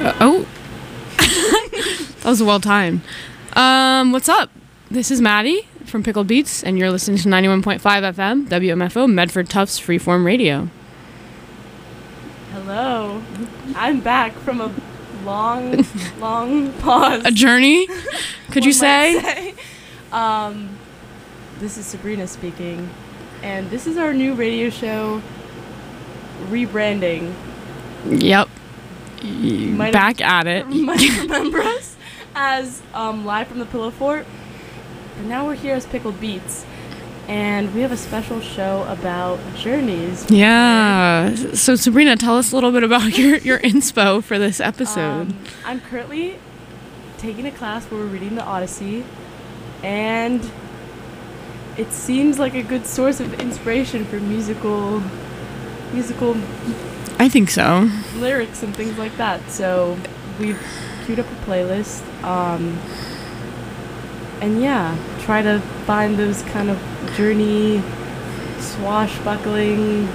Oh, that was well timed. What's up? This is Maddie from Pickled Beats, and you're listening to 91.5 FM, WMFO, Medford Tufts Freeform Radio. Hello. I'm back from a long pause. A journey, could you say? This is Sabrina speaking, and this is our new radio show rebranding. Yep. Back at it. You might remember us as Live from the Pillow Fort, but now we're here as Pickled Beats, and we have a special show about journeys. Yeah. So Sabrina, tell us a little bit about your inspo for this episode. I'm currently taking a class where we're reading the Odyssey, and it seems like a good source of inspiration for musical I think so. lyrics and things like that. So we've queued up a playlist, and yeah, try to find those kind of journey, swashbuckling,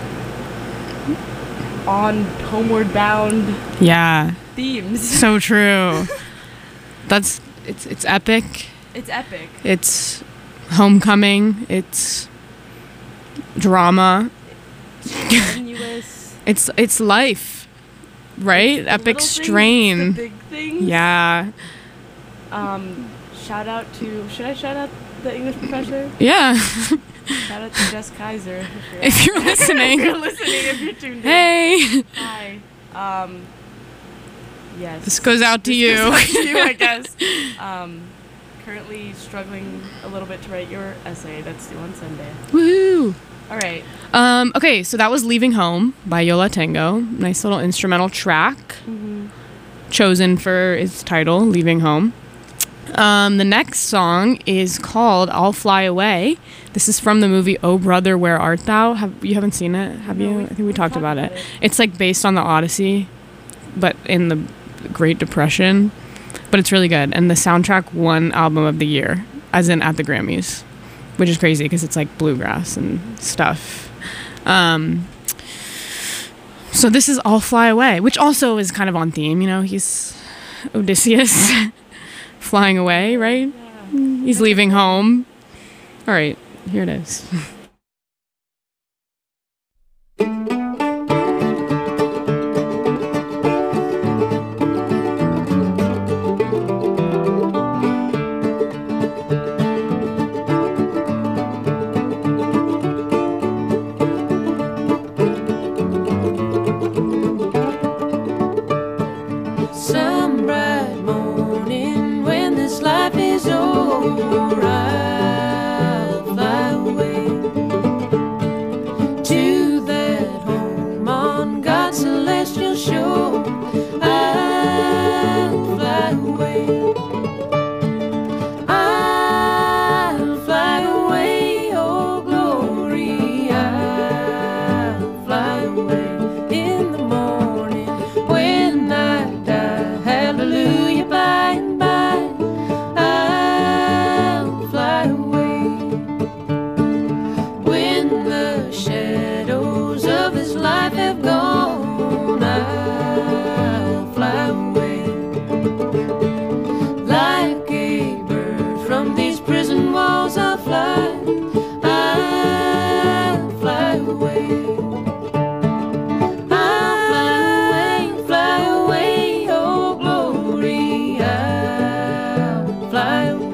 on homeward bound themes. So true. It's epic. It's epic. It's homecoming. It's drama. Strenuous. It's life, right? Epic strain. The big things. Yeah. Shout out to. Should I shout out the English professor? Yeah. Shout out to Jess Kaiser. If you're listening. If you're tuned in. Hey. Hi. Yes. This goes out to you. Goes out to you, I guess. Currently struggling a little bit to write your essay that's due on Sunday. Woohoo. All right. Okay, so that was Leaving Home by Yola Tango. Nice little instrumental track. Chosen for its title, Leaving Home. The next song is called I'll Fly Away. This is from the movie Oh Brother, Where Art Thou? You haven't seen it, have you? I think we talked about it. It's like based on the Odyssey, but in the Great Depression. But it's really good. And the soundtrack won Album of the Year, as in at the Grammys, which is crazy because it's like bluegrass and stuff. So this is I'll Fly Away, which also is kind of on theme. You know, he's Odysseus flying away, right? Yeah. He's leaving home. All right, here it is.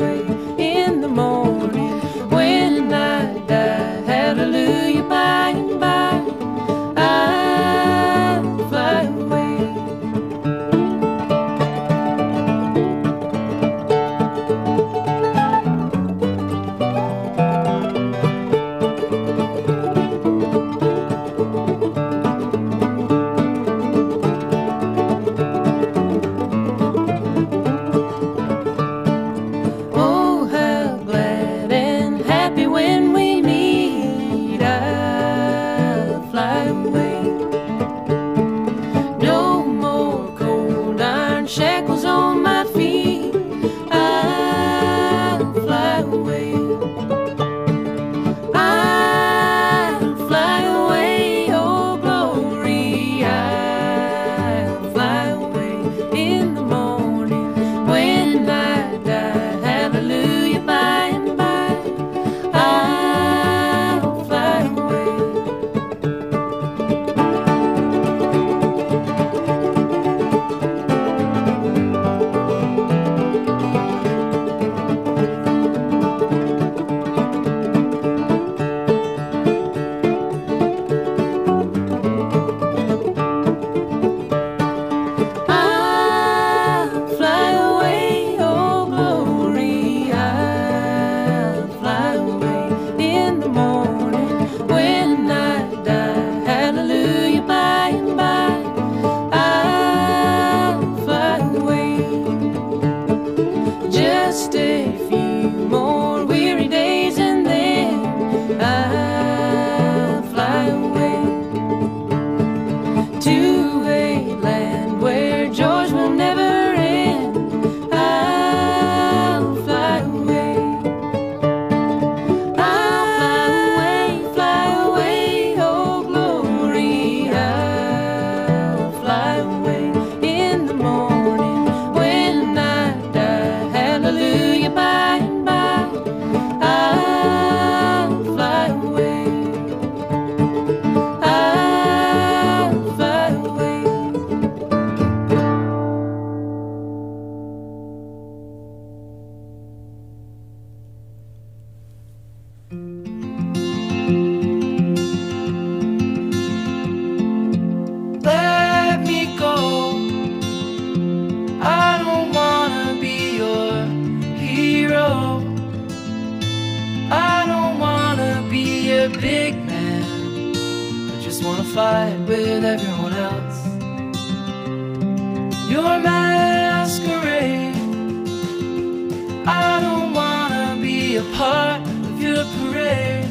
In the morning when I die, hallelujah, by and big man. I just wanna fight with everyone else. Your masquerade, I don't wanna be a part of your parade.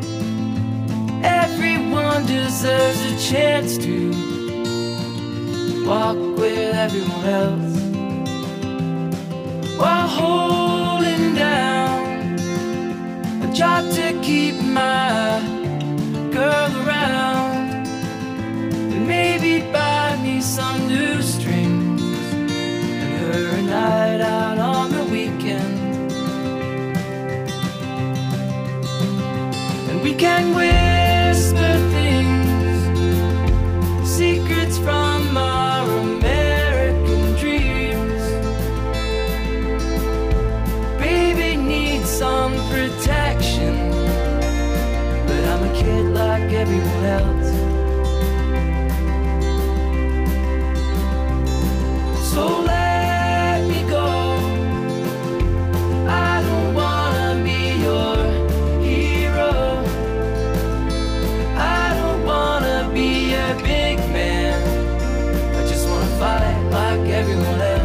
Everyone deserves a chance to walk with everyone else, while holding down a job to keep my girl around, and maybe buy me some new strings and her a night out on the weekend. And we can whisper things, secrets from our American dreams. Baby needs some protection, but I'm a kid like everyone else. So let me go. I don't wanna be your hero. I don't wanna be a big man. I just wanna fight like everyone else.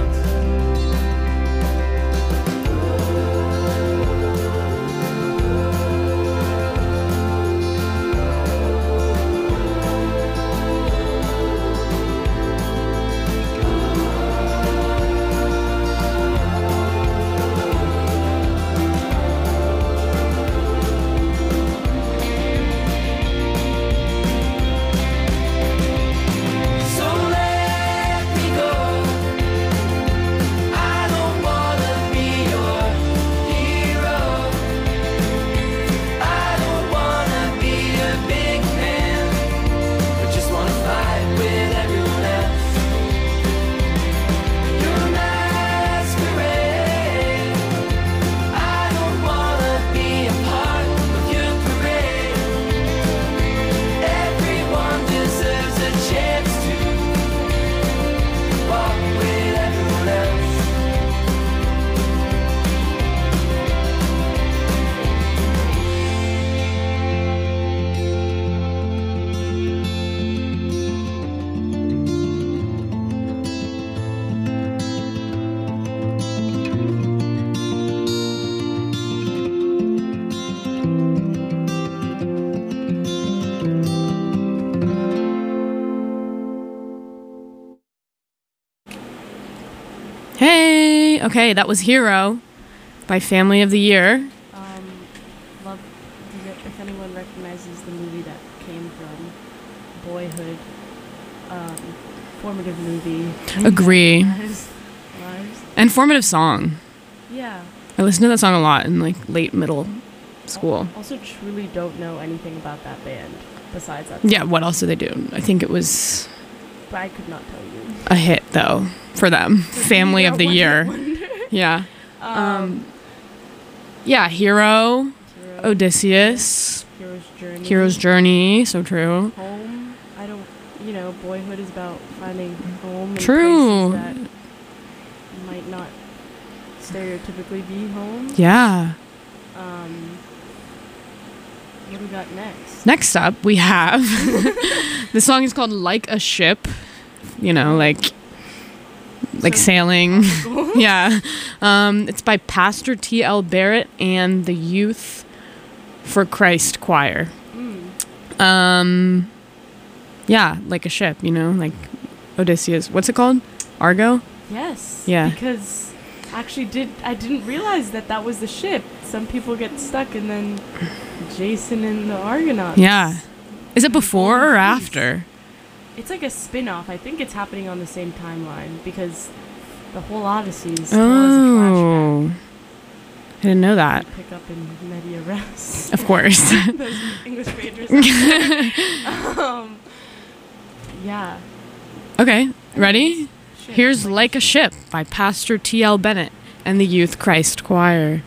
Hey, okay, that was Hero by Family of the Year. Love, if anyone recognizes the movie that came from Boyhood, formative movie. Agree. Lars. And formative song. Yeah. I listened to that song a lot in like late middle school. Also, truly don't know anything about that band besides that. Yeah, what else did they do? I think it was But I could not tell you. a hit though for them. Family of the Year. Yeah. Yeah, Hero, Odysseus, Hero's Journey, so true. Home. I don't, Boyhood is about finding home. True. In places that might not stereotypically be home. Yeah. What do we got next? Next up, we have the song is called "Like a Ship." Like sailing. Yeah. It's by Pastor T.L. Barrett and the Youth for Christ Choir. Yeah, like a ship, like Odysseus. What's it called? Argo? Yes. Yeah. Because actually I didn't realize that was the ship. Some people get stuck, and then Jason and the Argonauts. Yeah. Is it before or after? It's like a spin-off. I think it's happening on the same timeline because the whole Odyssey is Oh. I didn't know that. pick up in media res. Of course. Those English majors. Yeah. Okay, ready? Ship, Here's Like a Ship by Pastor T.L. Bennett and the Youth Christ Choir.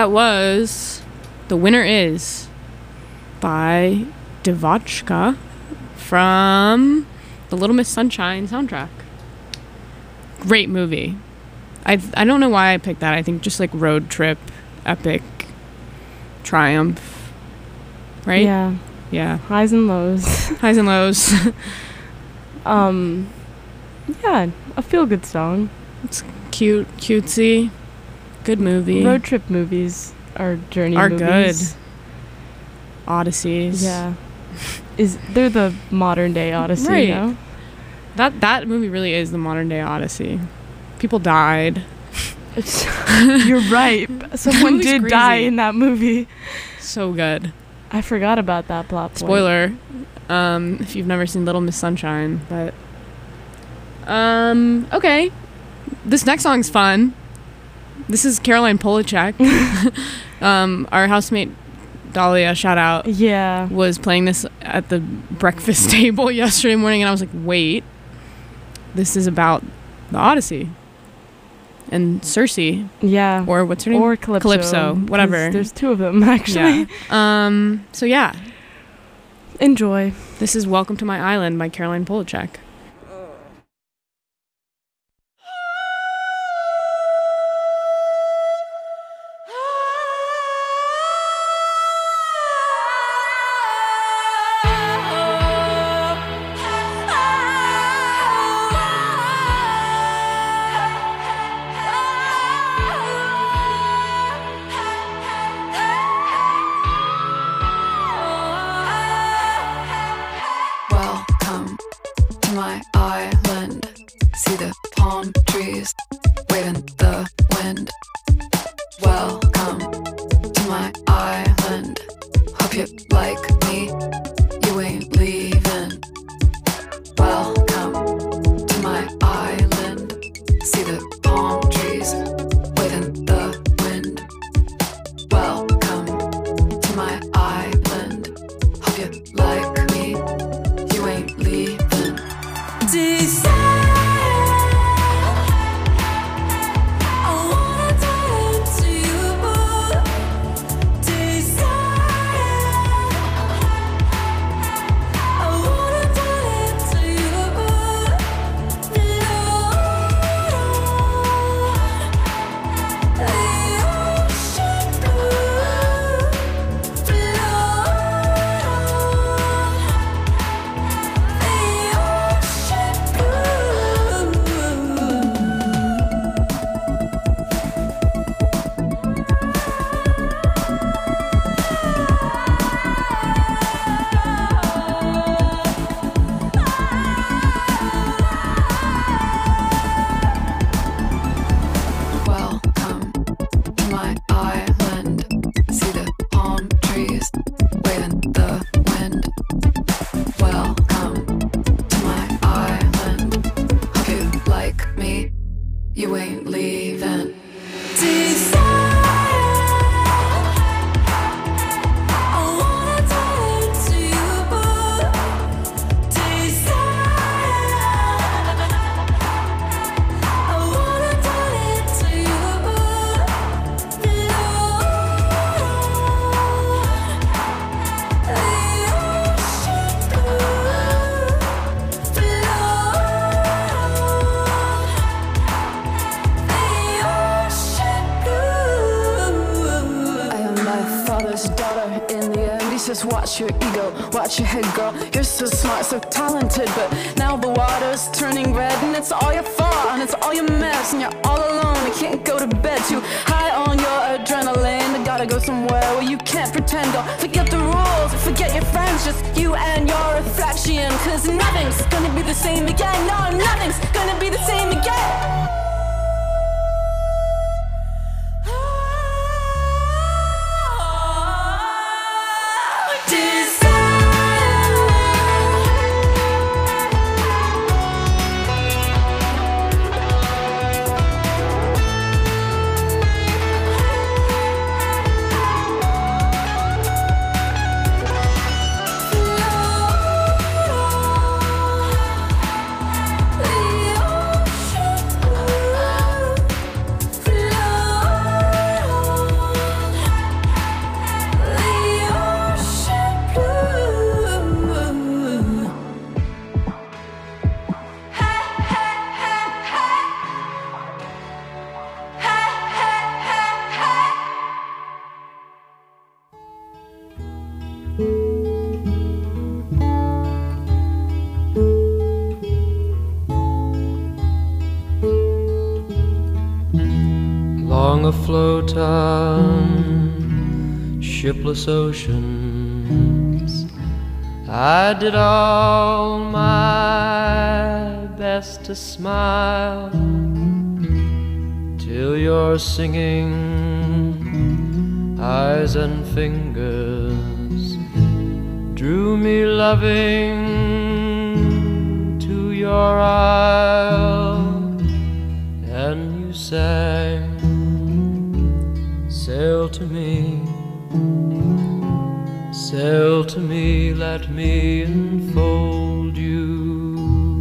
That was The Winner Is by Devotchka from the Little Miss Sunshine soundtrack. Great movie. I don't know why I picked that. I think just like road trip, epic, triumph. Right? Yeah. Yeah. Highs and lows. Highs and lows. Yeah, a feel-good song. It's cute, cutesy. Good movie. Road trip movies are journey Are movies. good. Odysseys. Yeah. They're the modern day Odyssey, Right. you know? That movie really is the modern day Odyssey. People died. You're right. Someone movie's did die crazy. in that movie. So good. I forgot about that plot point. Spoiler. If you've never seen Little Miss Sunshine, but okay. This next song's fun. This is Caroline Polachek. Our housemate Dahlia, shout out, Yeah. was playing this at the breakfast table yesterday morning, and I was like, wait, this is about the Odyssey and Circe, Yeah. or what's her name? Or Calypso. Whatever. 'cause there's two of them, actually. Yeah. So yeah, Enjoy. this is Welcome to My Island by Caroline Polachek. Welcome to my island. See the palm trees waving the wind. Welcome to my island. Hope you like me. You ain't leaving. Welcome to my island. See the palm trees waving the wind. Welcome to my island. Hope you like me. You ain't leaving. Desire, I wanna turn to you. Desire, I wanna turn to you. Lord, the ocean blue. Welcome to my island. See the palm trees waving the wind. Welcome to my island. Hope you like me. You ain't leaving. Desire, I wanna turn to you. Desire, I wanna turn to you. I am my father's daughter. In the end, he says, watch your ego, watch your head, girl. You're so smart, so talented, but now the water's turning red, and it's all your fault, and it's all your mess, and you're all alone. You can't go to bed, too high on your adrenaline. I gotta go somewhere where you can't pretend. Go forget the rules, forget your friends, just you and your reflection. 'Cause nothing's gonna be the same again. No, nothing's gonna be the same again. Desire. long afloat on shipless oceans. I did all my best to smile till your singing eyes and fingers drew me loving to your isle, and you sang, sail to me, sail to me, let me enfold you.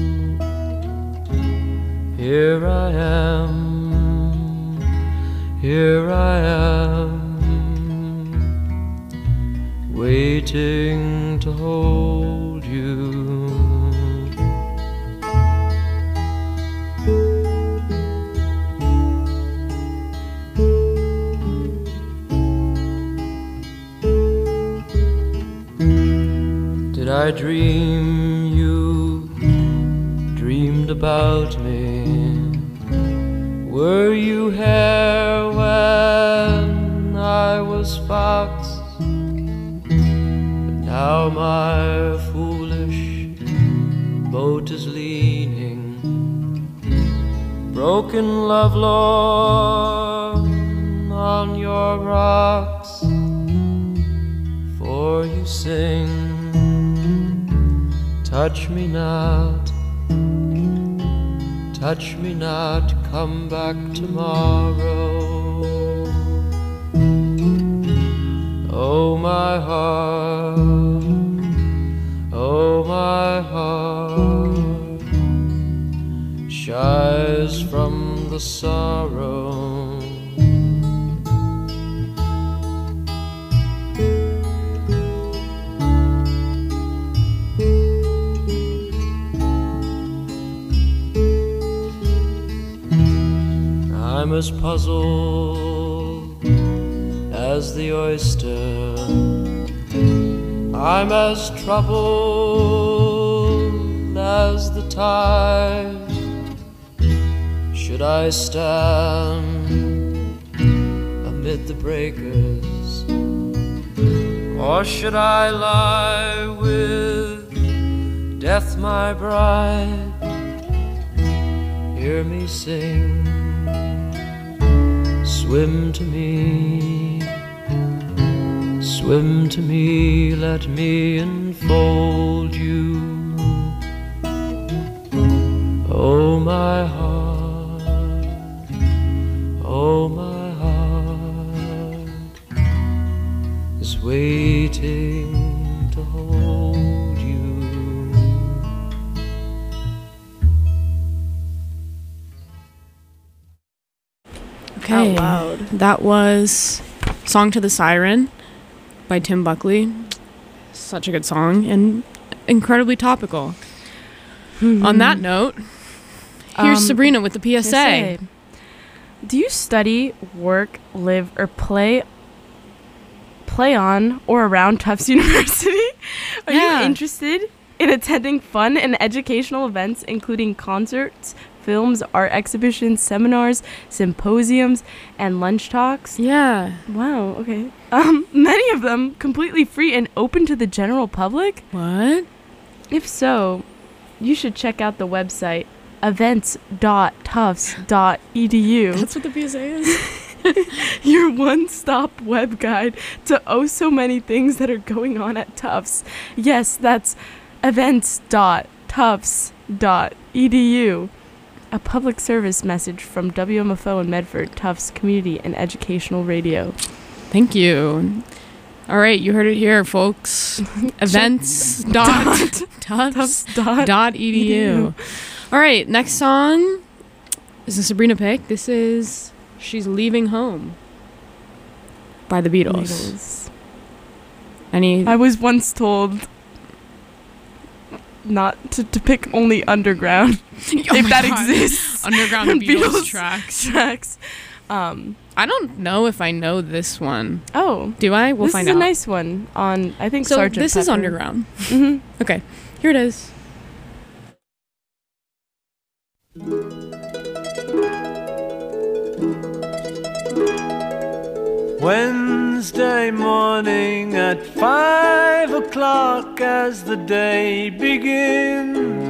Here I am, here I am, waiting to hold you. Did I dream you dreamed about me? Were you here when I was fox? But now my foolish boat is leaning, broken lovelorn on your rocks. For you sing, touch me not, touch me not, come back tomorrow. Oh my heart, oh my heart, shies from the sorrow. I'm as puzzled as the oyster, I'm as troubled as the tide. Should I stand amid the breakers, or should I lie with death my bride? Hear me sing, swim to me, swim to me, let me enfold you. Oh my heart, oh my heart is waiting to hold you. Okay, Out loud. that was Song to the Siren by Tim Buckley. Such a good song and incredibly topical. On that note, here's Sabrina with the PSA. Do you study, work, live, or play on or around Tufts University? Are you interested in attending fun and educational events, including concerts, films, art exhibitions, seminars, symposiums, and lunch talks? Yeah. Wow, okay. Many of them completely free and open to the general public? What? If so, you should check out the website events.tufts.edu. That's what the PSA is? Your one-stop web guide to oh so many things that are going on at Tufts. Yes, that's events.tufts.edu. A public service message from WMFO in Medford, Tufts Community and Educational Radio. Thank you. All right, you heard it here, folks. Events.tufts.edu. All right, next song is a Sabrina pick. This is She's Leaving Home by the Beatles. I was once told not to pick only underground, if that exists. Underground Beatles tracks. I don't know if I know this one. Oh. Do I? We'll find out. This is a nice one on, I think, so Sgt. this Pepper. is underground. Mm-hmm. Okay, here it is. Wednesday morning at 5 o'clock as the day begins,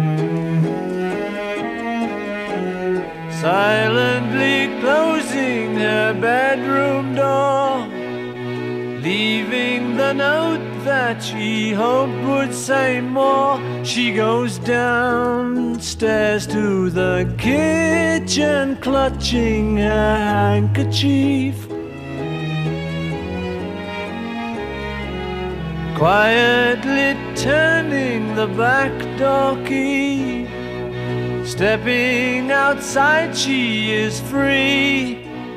silently closing her bedroom door, leaving the note that she hoped would say more. She goes downstairs to the kitchen, clutching her handkerchief, quietly turning the back door key. Stepping outside, she is free.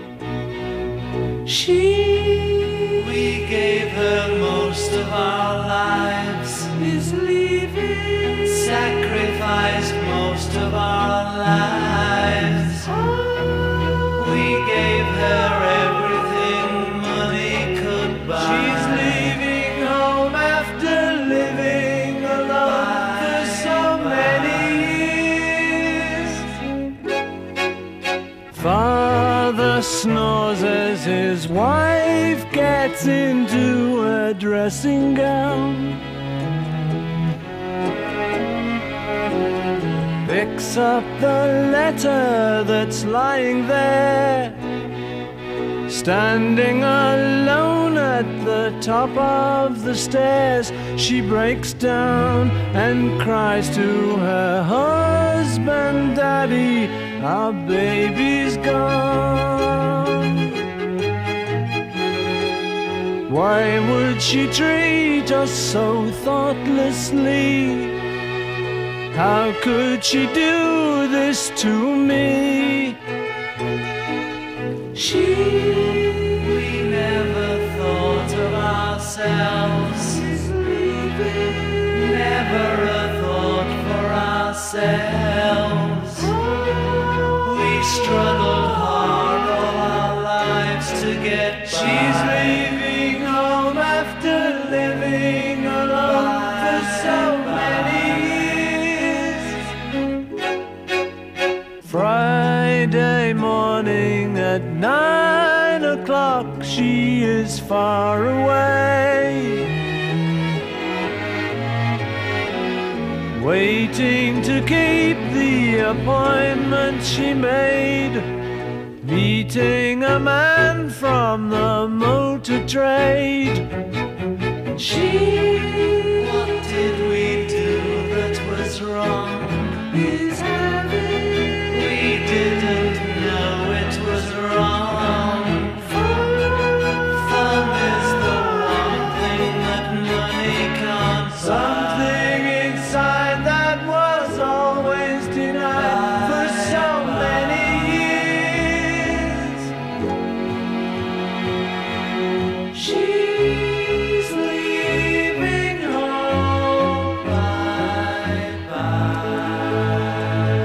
We gave her most of our lives, is leaving, sacrificed most of our lives. We gave her everything money could buy. She's leaving home after living alone for so many years. Father snores as his wife gets into a dressing gown, picks up the letter that's lying there, standing alone at the top of the stairs. She breaks down and cries to her husband, "Daddy, our baby's gone." Why would she treat us so thoughtlessly? How could she do this to me? We never thought of ourselves, never a thought for ourselves. We struggled hard all our lives to get by. She's leaving home after living alone for so many years. Friday morning at 9 o'clock, she is far away, waiting to keep the appointment she made, meeting a man from the motor trade. What did we do that was wrong? We didn't know it was wrong. Fun is the one thing that money can't buy. Something inside that was always denied for so many years. She's leaving home, bye bye.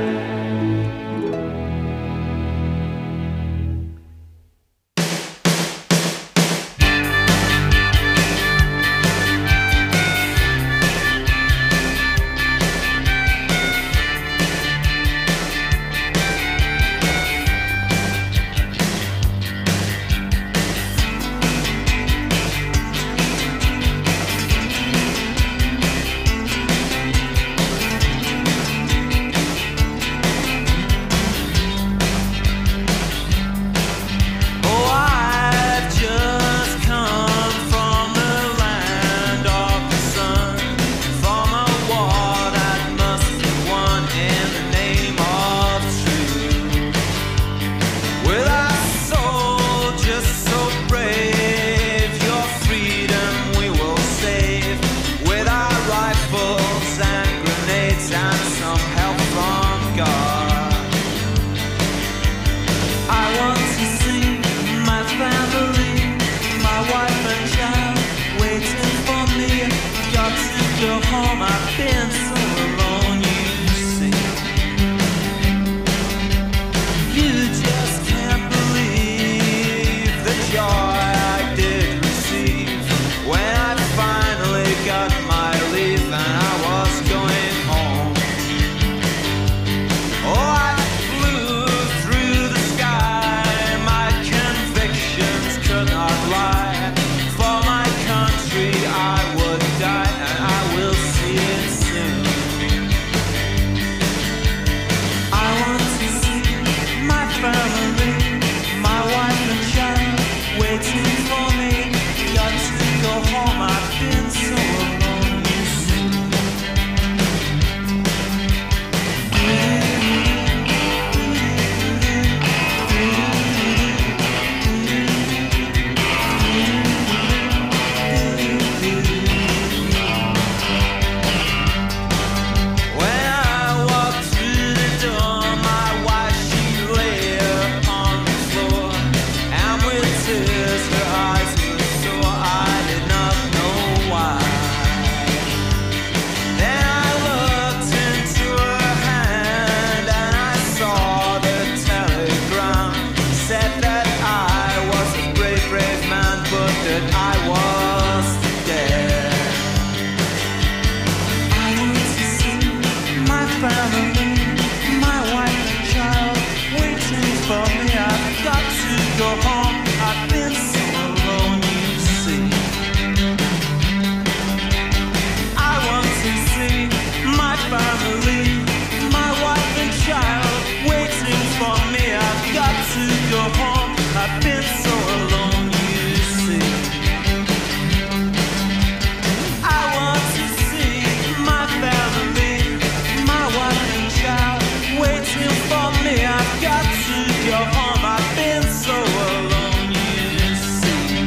family, my wife and child waiting for me. I've got to go home. I've been so alone, you see. I want to see my family, my wife and child waiting for me. I've got to go home. I've been so alone, you see. I want to see my family, my wife and child waiting for me. I've got to go home. I've been so alone, you see.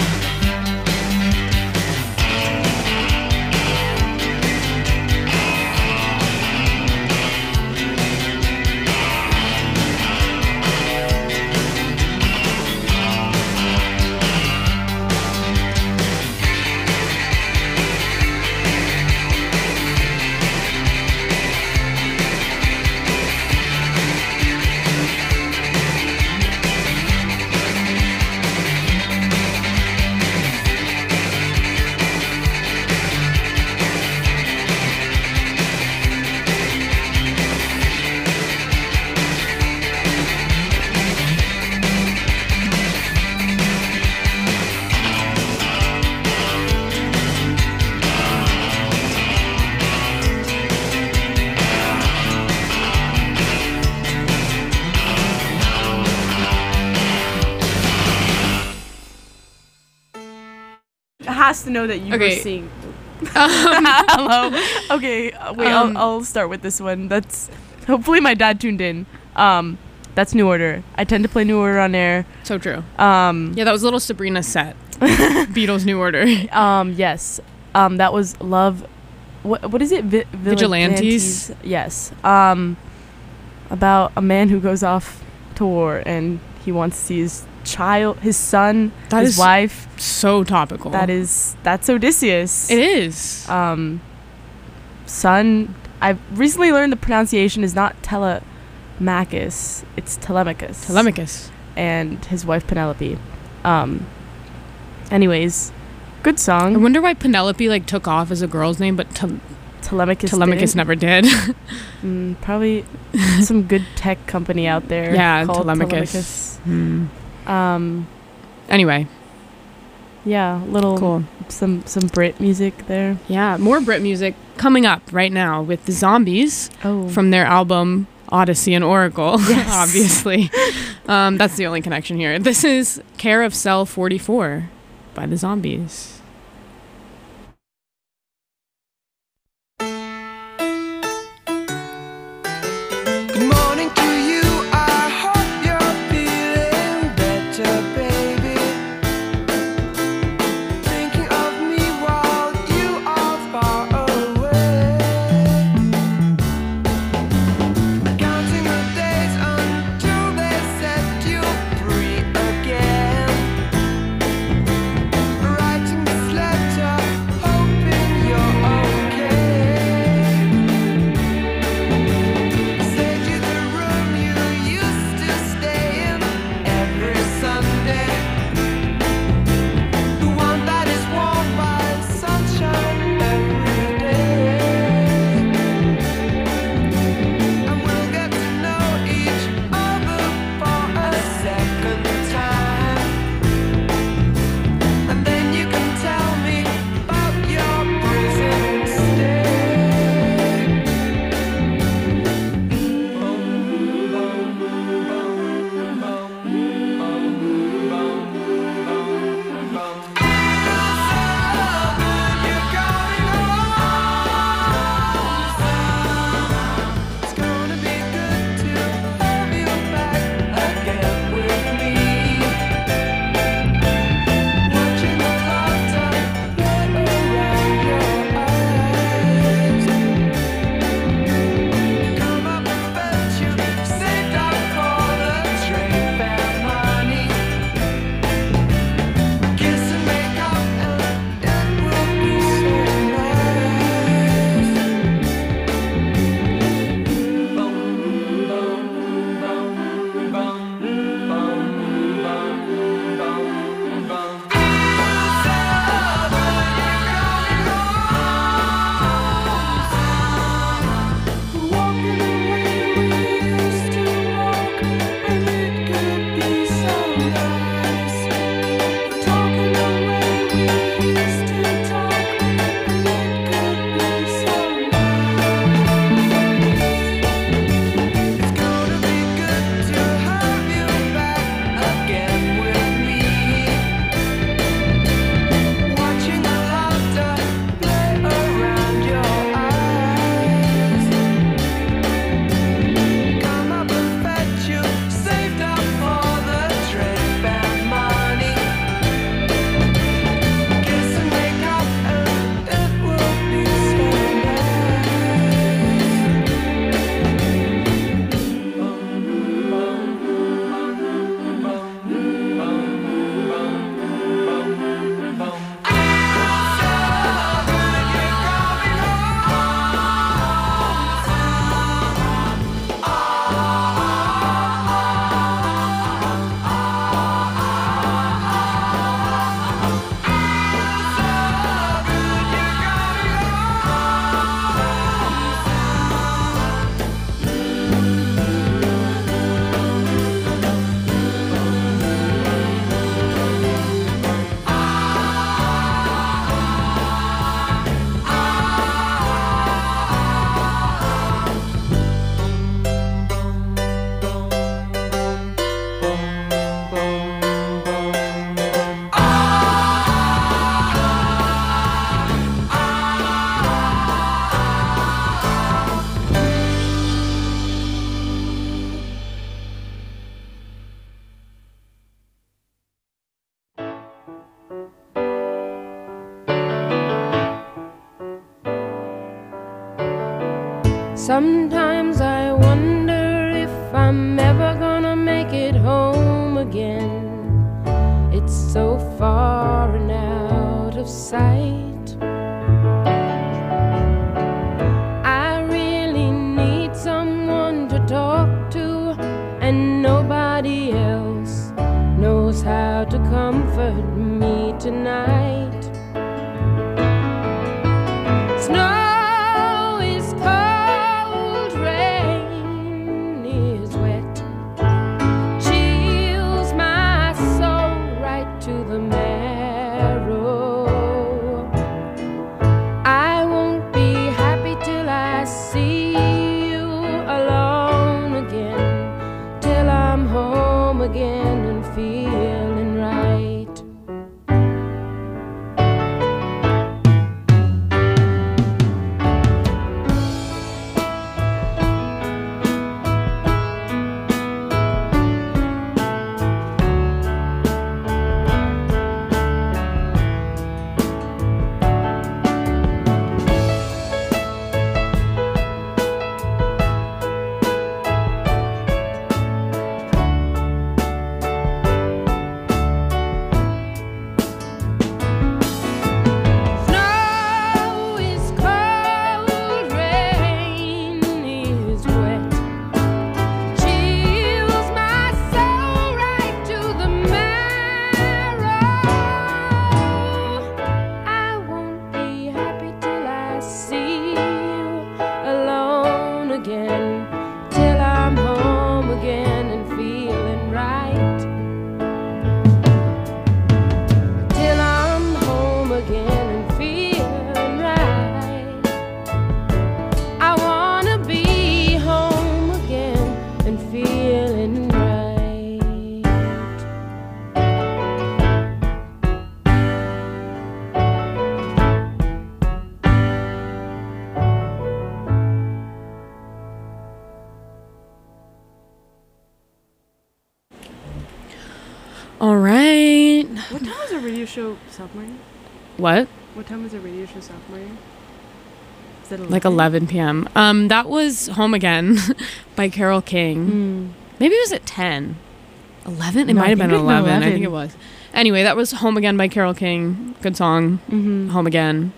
Has to know that you were Okay. seeing. Hello. Okay. Wait. Um, I'll start with this one. That's hopefully my dad tuned in. That's New Order. I tend to play New Order on air. So true. Yeah. Yeah, that was a little Sabrina set. Beatles New Order. Yes. That was Love. What is it? Vigilantes? Yes. About a man who goes off to war and he wants to see his child, his son, That his is wife. So topical. That's Odysseus. It is. Son. I've recently learned the pronunciation is not Telemachus. It's Telemachus. Telemachus. And his wife Penelope. Anyways, good I song. wonder why Penelope like took off as a girl's name, but Telemachus. Telemachus didn't. never did. Probably some good tech company out there. Yeah, called Telemachus. Telemachus. Anyway, Yeah, little cool. some Brit music there. Yeah, more Brit music coming up right now with the Zombies Oh, from their album Odyssey and Oracle. Yes. Obviously, that's the only connection here. This is Care of Cell 44 by the Zombies. Good morning to you. I hope you're feeling better, baby. Thinking of me while you are far away. Counting the days until they set you free again. Writing Sometimes I wonder if I'm ever gonna make it home again. It's so far and out of sight. I really need someone to talk to, and nobody else knows how to comfort me tonight. Snow is cold, rain is wet, chills my soul right to the marrow. I won't be happy till I see you alone again, till I'm home again and feeling right. Snow is cold, rain is wet, chills my soul right to the marrow. I won't be happy till I see you alone again, till I'm home again and feeling right. Till I'm home again and feeling right. I wanna be home again and feeling right. All right. What time is a radio show sophomore year? What? What time is a radio show sophomore year? Is it Like 11 p.m. That was Home Again by Carole King. Maybe it was at 10. 11? It No, might I have been think it was 11. I think 11. it was. Anyway, that was Home Again by Carole King. Good song. Home Again.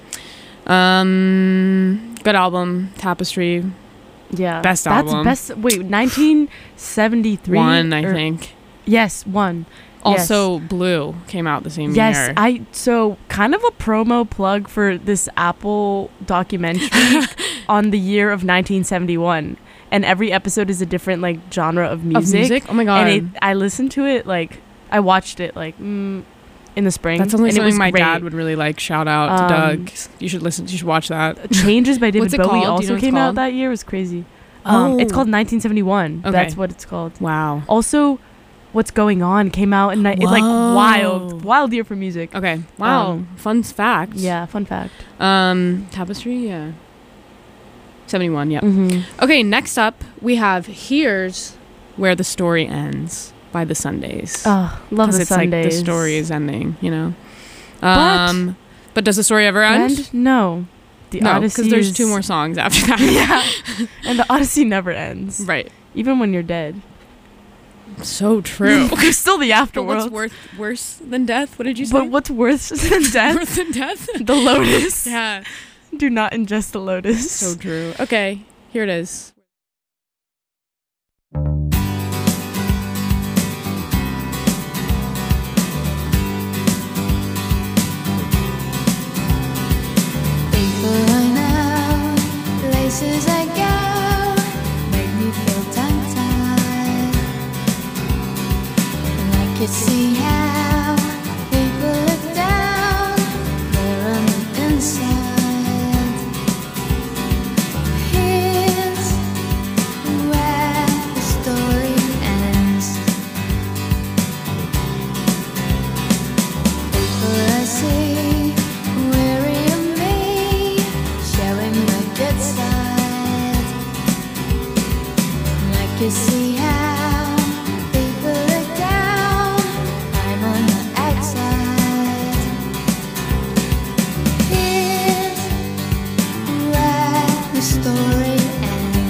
Good album. Tapestry. Yeah. Best That's album. best. Wait, 1973? One, I or- think. Yes, one. Also, Blue came out the same Yes, year. so kind of a promo plug for this Apple documentary on the year of 1971, and every episode is a different like genre of music. Oh my god. And I listened to it like I watched it like in the spring. That's only and it something was my great. dad would really like. Shout out to Doug. You should listen. You should watch that. Changes by David What's it Bowie called? Do you know also what it's came out called? that year. It was crazy. Oh. It's called 1971. Okay. That's what it's called. Wow. Also, What's Going On came out and it's like Whoa. wild year for music. Okay. Wow. Fun fact. Yeah, fun fact. Tapestry. Yeah. 71. Yeah. Mm-hmm. Okay. Next up, we have "Here's Where the Story Ends" by the Sundays. Oh, love the it's Sundays. like the story is ending. You know. But- But does the story ever end? And no, the No, Odyssey. because there's is- 2 more songs after that. Yeah, and the Odyssey never ends. Right. Even when you're dead. So true. There's still the But what's afterworld. worse than death? What did you say? But what's worse than death? Worse than death? The lotus. Yeah. Do not ingest the lotus. So true. Okay, here it is. People I know, places I go, make me feel tongue-tied. And I could see how people look down there on the inside. Here's where the story ends. People I see weary of me, showing my good side. And I can see how people look down, I'm on the outside. Here's where the story ends.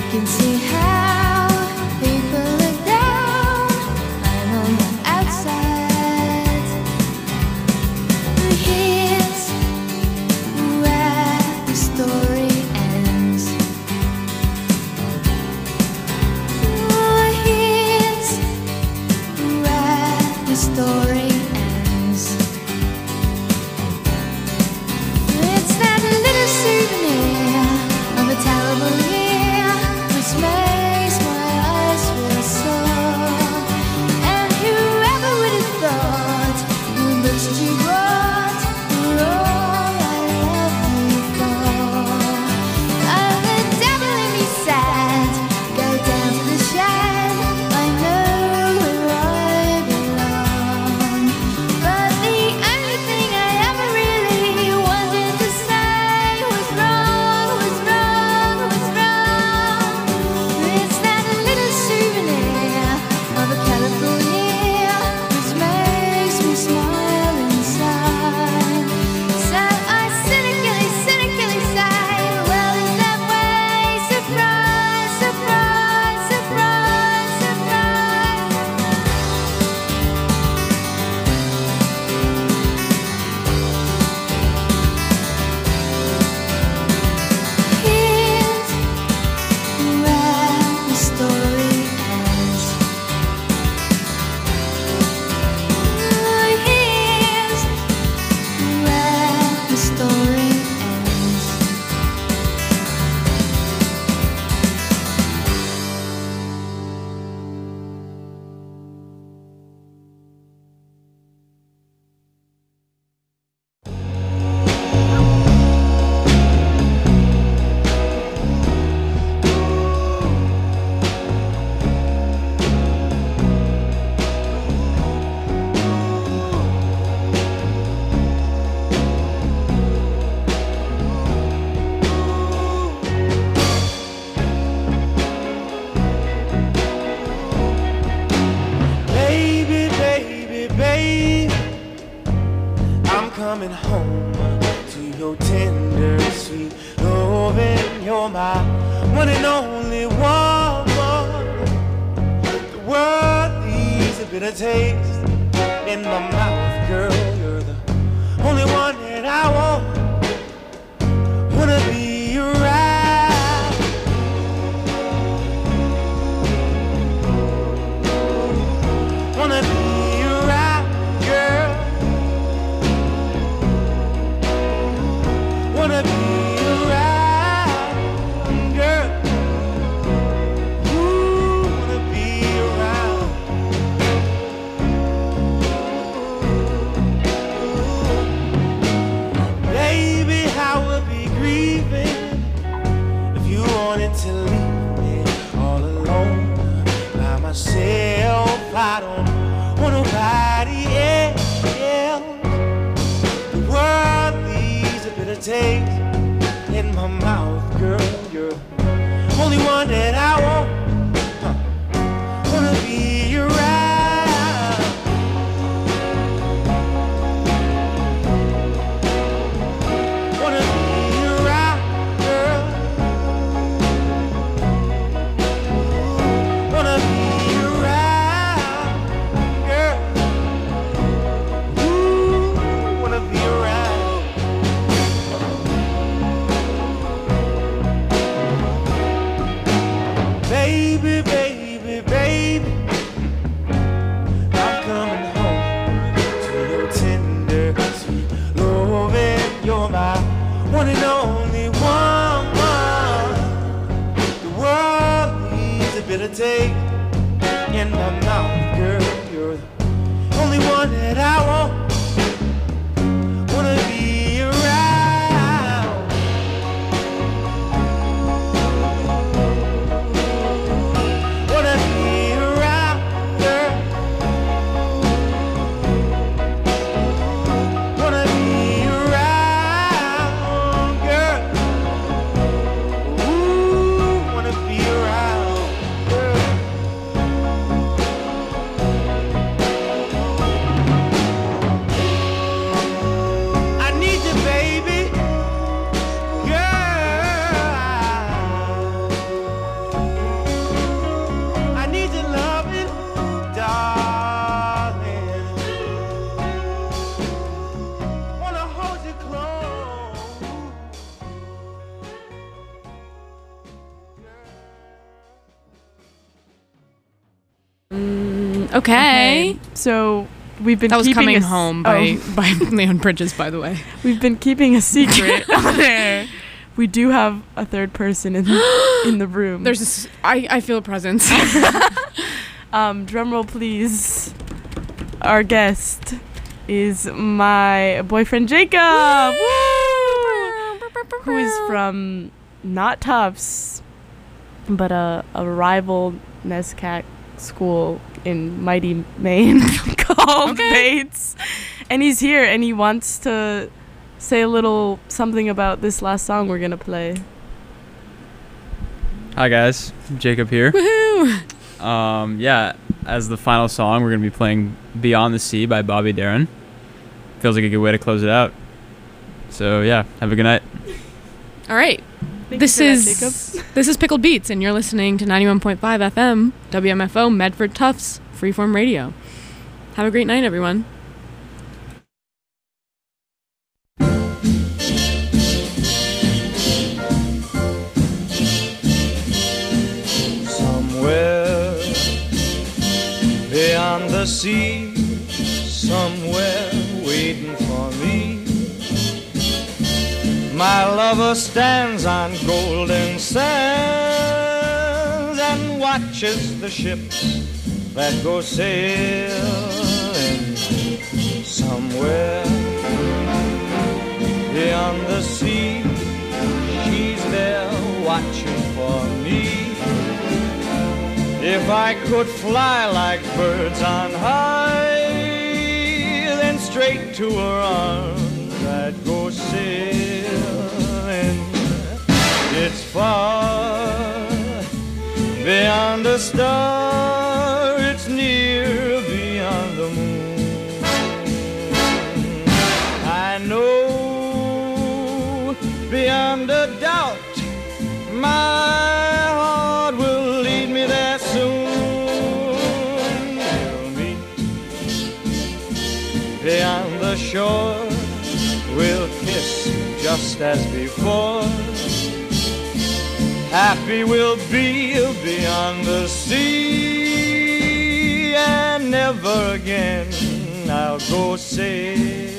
can see how people look down. I'm on the outside. Here's where the story ends. Here's where the story ends. It's that little souvenir of a terrible year which makes my eyes feel sore. And whoever would have thought the looks that you brought were all I love you for. Oh, the devil in me said, go down to the shed. I know where I belong. But the only thing I ever really wanted to say was wrong, was wrong, was wrong. It's that little souvenir of a colorful year which makes me smile inside. So I cynically say, well, is that way? Surprise, surprise, surprise, surprise. Here's where the story ends. Here's where the story ends. Baby, baby, baby, I'm coming home to your tender, sweet loving. You're my one and only woman. The world needs a bitter taste in my mouth, girl. You're the only one that I want. Wanna be around. Wanna be around, girl. Wanna be around, girl. Ooh, wanna be around. Baby, I would be grieving if you wanted to leave me all alone by myself. I don't want nobody else. The world leaves a bitter taste in my mouth, girl. You're the only one that I want. Wanna be around. Wanna be around, girl. Wanna be around, girl. Ooh, wanna be around. Baby, baby, baby, I'm coming home to your tender, sweet loving. You're my one and only woman. The world needs a bitter taste in my mouth, girl. You're the only one that I want. Wanna be around. Wanna be around, girl. Wanna be around, girl. Ooh, wanna be around, girl. Okay. So we've been That was keeping Coming a Home by Leon Bridges, by the way. We've been keeping a secret on air. We do have a third person in the room. There's this, I feel a presence. Drum roll, please. Our guest is my boyfriend Jacob, who is from not Tufts, but a rival NESCAC school in mighty Maine called Bates. And he's here, and he wants to say a little something about this last song we're gonna play. Hi guys, Jacob here. Woohoo! Yeah, as the final song, we're gonna be playing "Beyond the Sea" by Bobby Darin. Feels like a good way to close it out. So yeah, have a good night. All right. This is Pickled Beats, and you're listening to 91.5 FM, WMFO, Medford Tufts, Freeform Radio. Have a great night, everyone. Somewhere beyond the sea, somewhere waiting for me, my lover stands on golden sands and watches the ships that go sailing. Somewhere beyond the sea, she's there watching for me. If I could fly like birds on high, then straight to her arms I'd go sailing. It's far beyond a star, it's near beyond the moon. I know beyond a doubt my heart will lead me there soon. We'll meet beyond the shore, we'll kiss just as before. Happy we'll be beyond the sea, and never again I'll go sailing.